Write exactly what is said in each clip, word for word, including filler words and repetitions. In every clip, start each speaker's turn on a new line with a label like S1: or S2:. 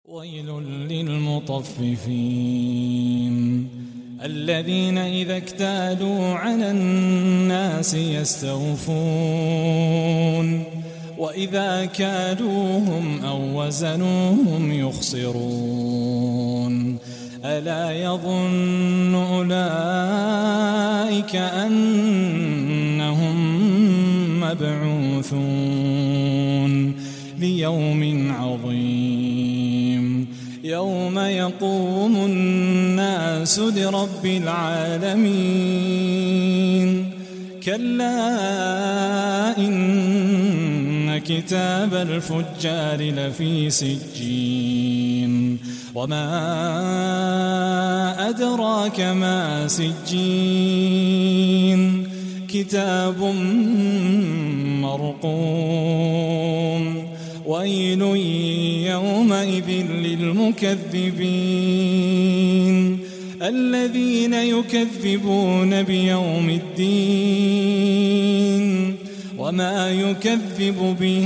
S1: ويل للمطففين الذين إذا اكتالوا على الناس يستوفون وإذا كالوهم أو وزنوهم يخسرون ألا يظن أولئك أنهم مبعوثون ليوم عظيم يوم يقوم الناس لرب العالمين كلا إن كتاب الفجار لفي سجين وما أدراك ما سجين كتاب مرقوم ويل يومئذ للمكذبين الذين يكذبون بيوم الدين وما يكذب به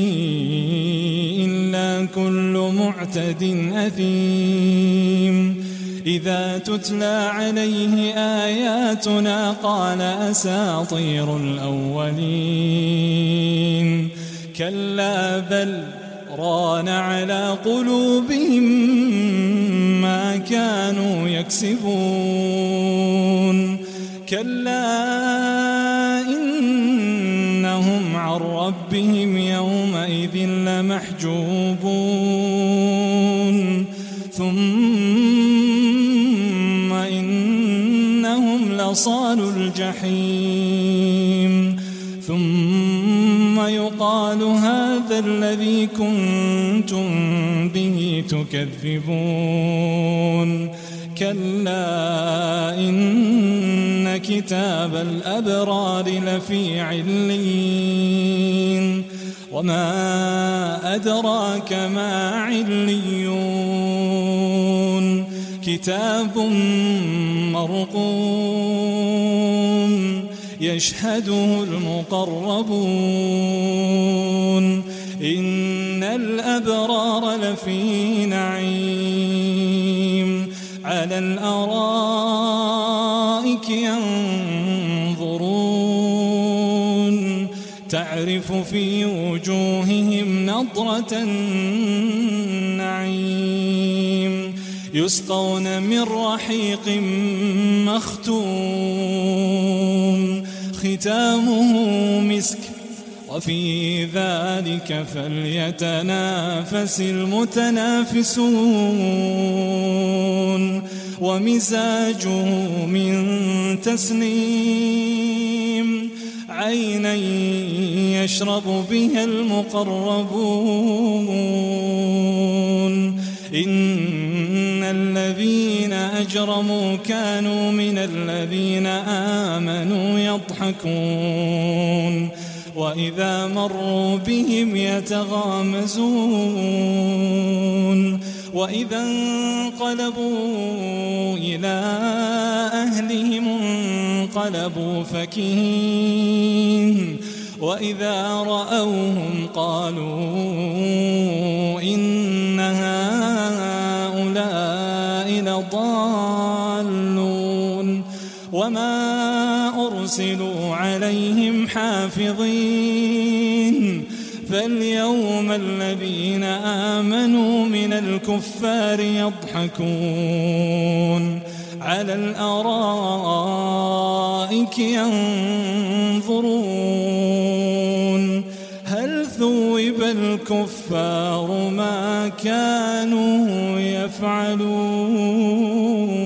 S1: إلا كل معتد أثيم إذا تتلى عليه آياتنا قال أساطير الأولين كلا بل ران على قلوبهم ما كانوا يكسبون كلا إنهم عن ربهم يومئذ لمحجوبون ثم إنهم لصالوا الجحيم ثم يقال هذا الذي كنتم به تكذبون كلا إن كتاب الأبرار لفي عليين وما أدراك ما عليون كتاب مرقوم يشهده المقربون إن الأبرار لفي نعيم على الأرائك ينظرون تعرف في وجوههم نضرة النعيم يسقون من رحيق مختوم ختامه مسك وفي ذلك فليتنافس المتنافسون ومزاجه من تسنيم عينا يشرب بها المقربون إن الذين أجرموا كانوا من الذين آمنوا يضحكون وإذا مروا بهم يتغامزون وإذا انقلبوا إلى أهلهم انقلبوا فكهين وإذا رأوهم قالوا إن هؤلاء لضالون وما أرسلوا عليهم حافظين فاليوم الذين آمنوا من الكفار يضحكون على الأرائك ينظرون هل ثوب الكفار ما كانوا يفعلون.